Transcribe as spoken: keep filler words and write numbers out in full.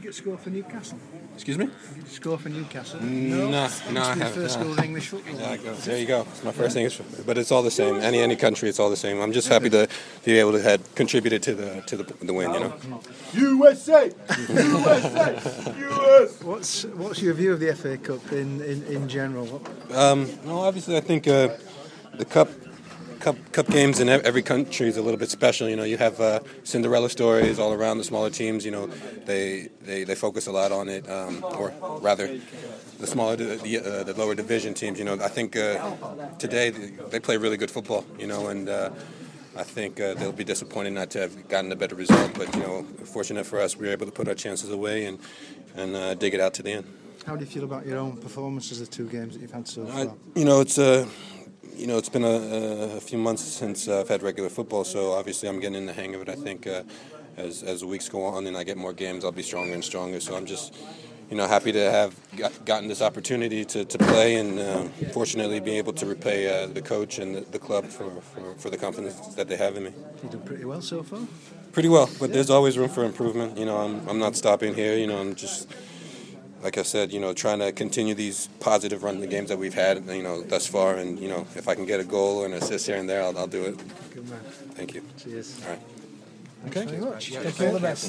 get score for Newcastle? Excuse me? Did you score for Newcastle? No, no, no I Your haven't. first no. goal in English football. Yeah, go. There you go. It's my first English, but it's all the same. Any any country, it's all the same. I'm just happy to, to be able to have contributed to the to the, the win. You know. U S A, U S A, U S. What's what's your view of the F A Cup in in, in general? What? Um, no, obviously, I think uh, the cup. Cup, cup games in every country is a little bit special. You know, you have uh, Cinderella stories all around the smaller teams. You know, they they, they focus a lot on it, um, or rather, the smaller, the, uh, the lower division teams. You know, I think uh, today they play really good football. You know, and uh, I think uh, they'll be disappointed not to have gotten a better result. But you know, fortunate for us, we were able to put our chances away and and uh, dig it out to the end. How do you feel about your own performances, the two games that you've had so far? I, you know, it's a. Uh, You know, it's been a, a few months since uh, I've had regular football, so obviously I'm getting in the hang of it. I think uh, as as the weeks go on and I get more games, I'll be stronger and stronger. So I'm just, you know, happy to have got, gotten this opportunity to, to play and uh, fortunately be able to repay uh, the coach and the, the club for, for, for the confidence that they have in me. You've done pretty well so far. Pretty well, but there's always room for improvement. You know, I'm I'm not stopping here. You know, I'm just. Like I said, you know, trying to continue these positive run the games that we've had, you know, thus far, and you know, if I can get a goal or an assist here and there, I'll, I'll do it. Good man. Thank you. Cheers. All right. Thanks very much. All the best.